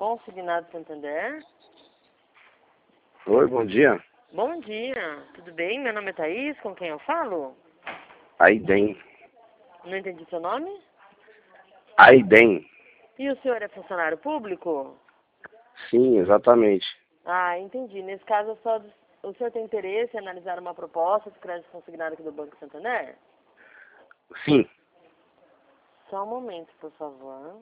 Consignado Santander. Oi, bom dia. Bom dia, tudo bem? Meu nome é Thaís, com quem eu falo? Aiden. Não entendi seu nome? Aiden. E o senhor é funcionário público? Sim, exatamente. Ah, entendi. Nesse caso, o senhor tem interesse em analisar uma proposta de crédito consignado aqui do Banco Santander? Sim. Só um momento, por favor.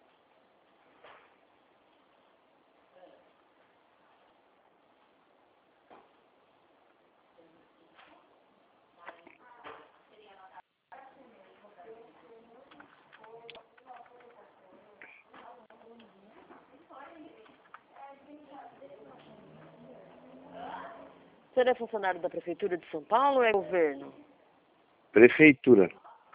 O senhor é funcionário da Prefeitura de São Paulo ou é governo? Prefeitura.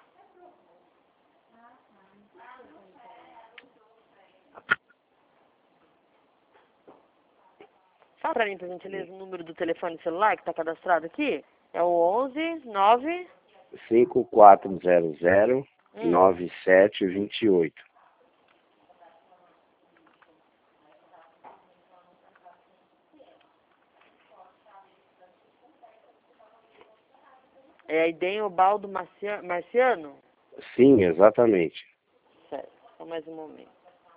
Fala pra mim, por gentileza, o número do telefone celular que está cadastrado aqui. É o 11 9... 5400-9728. É Aiden Obaldo Marciano? Sim, exatamente. Certo, só mais um momento.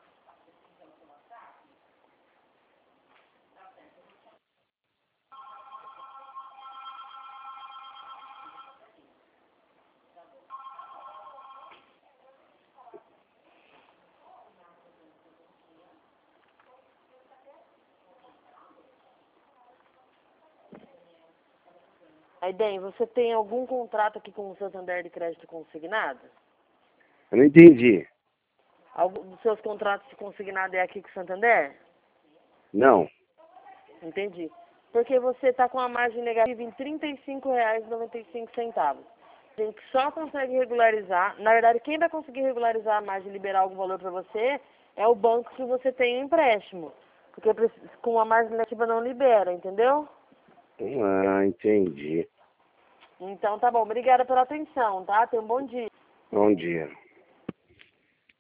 Aiden, você tem algum contrato aqui com o Santander de crédito consignado? Eu não entendi. Algum dos seus contratos de consignado é aqui com o Santander? Não. Entendi. Porque você está com a margem negativa em R$ 35,95. A gente só consegue regularizar, na verdade, quem vai conseguir regularizar a margem e liberar algum valor para você é o banco que você tem o empréstimo. Porque com a margem negativa não libera, entendeu? Ah, entendi. Então tá bom, obrigada pela atenção, tá? Tenha um bom dia. Bom dia.